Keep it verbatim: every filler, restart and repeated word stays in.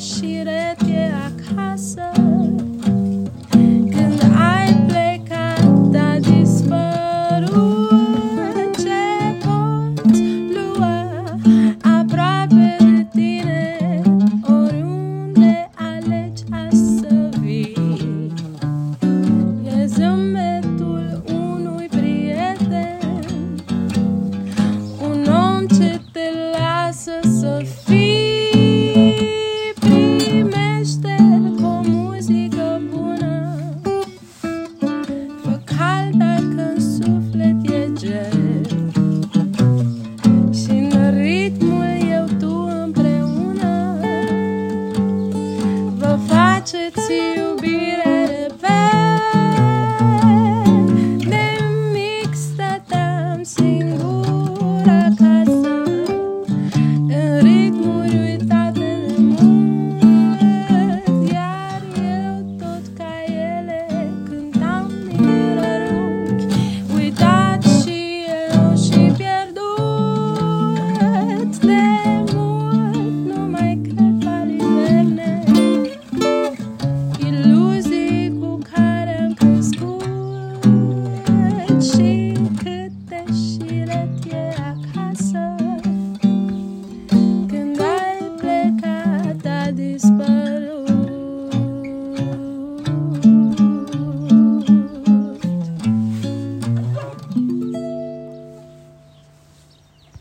ieșire e acasă. Când ai plecat, a dispărut ce poți lua aproape de tine, oriunde alegi să vii. E zâmbetul unui prieten, un om ce te lasă să fii. Primește-l cu o muzică bună, fă cald dacă-n suflet e gel, și-n ritmul eu tu împreună vă faceți iubire.